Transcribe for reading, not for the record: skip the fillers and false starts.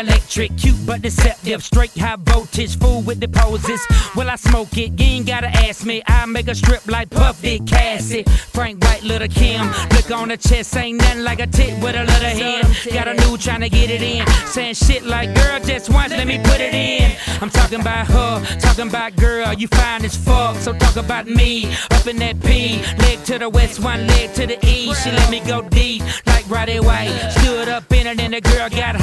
electric, cute but deceptive. Straight high voltage, fool with the poses. Well, I smoke it, you ain't gotta ask me. I make a strip like Puff Dick Cassie. Frank White, Little Kim. Look on the chest, ain't nothing like a tit with a little hen. Got a new tryna get it in. Saying shit like, girl, just once, let me put it in. I'm talking about her, talking about girl, you fine as fuck. So talk about me, up in that P. Leg to the west, one leg to the east. She let me go deep, like right away. Stood up in it and the girl got